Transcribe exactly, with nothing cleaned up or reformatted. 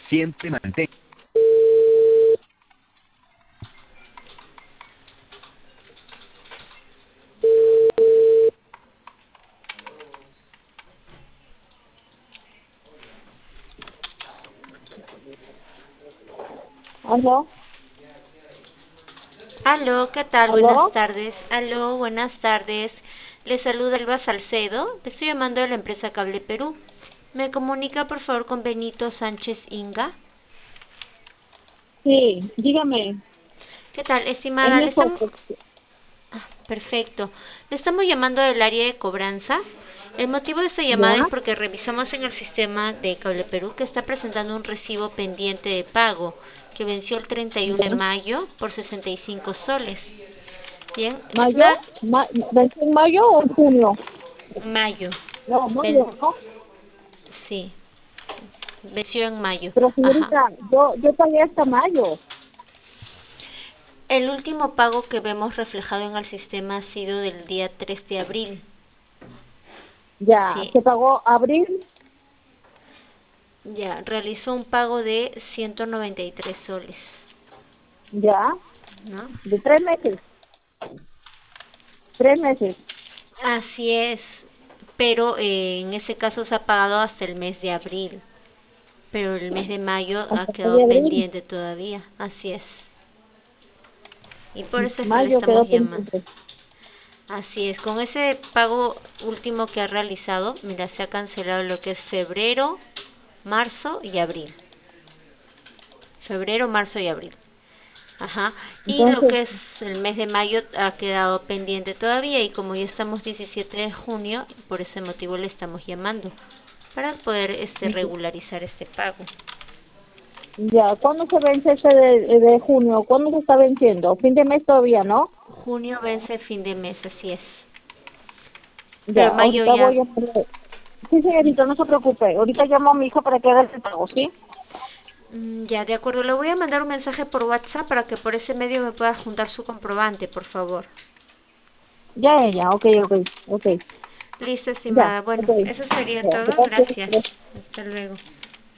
Siempre mantén. ¿Aló? Aló, ¿qué tal? Buenas ¿Aló? tardes. Aló, buenas tardes. Le saluda Elba Salcedo. Le estoy llamando de la empresa Cable Perú. ¿Me comunica por favor con Benito Sánchez Inga? Sí, dígame. ¿Qué tal, Es estimada? mi Le estamos... esposo. Perfecto. Le estamos llamando del área de cobranza. El motivo de esta ¿Ya? llamada es porque revisamos en el sistema de Cable Perú que está presentando un recibo pendiente de pago que venció el treinta y uno de ¿Ya? mayo por sesenta y cinco soles. Bien, ¿Mayo? estimada, Ma ¿Vence en mayo o en junio? mayo. No, Ven- mayo, ¿no? Sí, venció en mayo. Pero Ajá. señorita, yo, yo pagué hasta mayo. El último pago que vemos reflejado en el sistema ha sido del día tres de abril. Ya, Sí, se pagó abril, ya, realizó un pago de ciento noventa y tres soles, ya, ¿no? de tres meses. Tres meses. Así es, pero eh, en ese caso se ha pagado hasta el mes de abril, pero el mes de mayo ha Hasta el mes de quedado abril. pendiente todavía. Así es. Y por eso es que le Mayo quedó estamos llamando. pendiente. Así es, con ese pago último que ha realizado, mira, se ha cancelado lo que es febrero, marzo y abril. Febrero, marzo y abril. Ajá. Y lo Entonces, que es el mes de mayo ha quedado pendiente todavía y como ya estamos diecisiete de junio, por ese motivo le estamos llamando para poder este regularizar este pago. ya, ¿cuándo se vence este de, de junio? ¿Cuándo se está venciendo? Fin de mes todavía, ¿no? Junio vence fin de mes, así es. Ya, Pero mayo ahorita ya. voy a... Sí, señorita, no se preocupe. Ahorita llamo a mi hija para que haga el pago, ¿sí? Mm, ya, de acuerdo. Le voy a mandar un mensaje por WhatsApp para que por ese medio me pueda juntar su comprobante, por favor. Ya, ya, ok, ok, ok. Listo, Ya, estimada. ok. Bueno, eso sería Ya, todo. gracias. Gracias. Hasta luego.